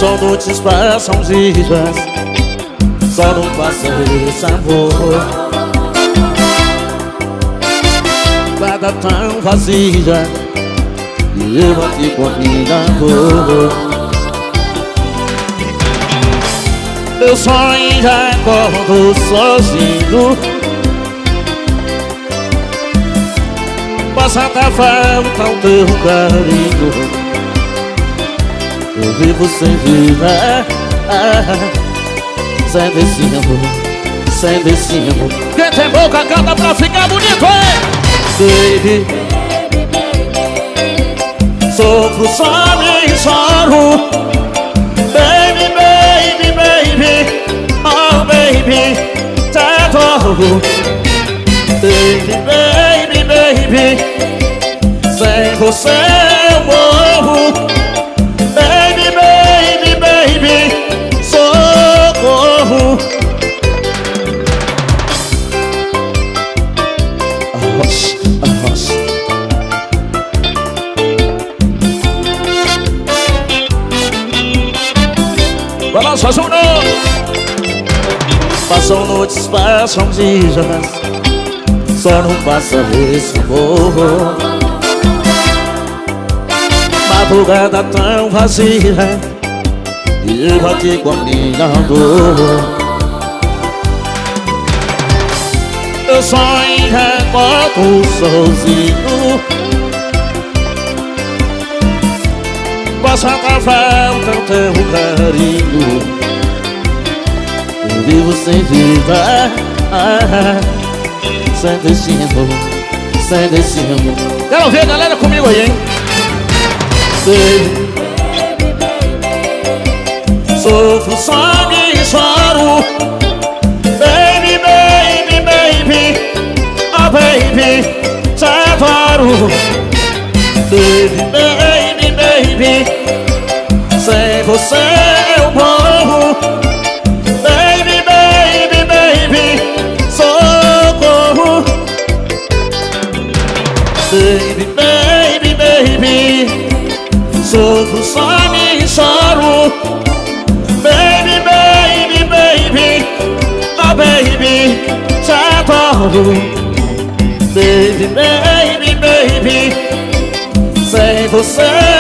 Passam noites, passam dias, só não passa esse amor. Nada tão vazia, e eu aqui com a minha dor. Meu sonho já acordo sozinho, passa da falta o teu carinho. Eu vivo sem vida, sem destino, sem destino. Quem tem boca canta pra ficar bonito, hein? Baby, sofro, some e choro. Baby, baby, baby, oh baby, te adoro. Baby, baby, baby, sem você eu morro. Baby, baby, baby, socorro. Arroz, arroz. Balança, Júnior. Passam noites, passam dias, só não passa esse amor. Madrugada tão vazia, e eu aqui com a minha dor. Eu sonho recordo sozinho, passa da falta o teu carinho. Eu vivo sem vida, sem destino, sem destino. Quero ver a galera comigo aí, hein? Baby, sofro, some e choro. Baby, baby, baby, oh baby, te adoro. Baby, baby, baby, sem você eu morro. Baby, baby, baby, socorro. Baby, baby, baby, sofro, some e choro. Baby, baby, baby, oh baby, te adoro. Baby, baby, baby, sem você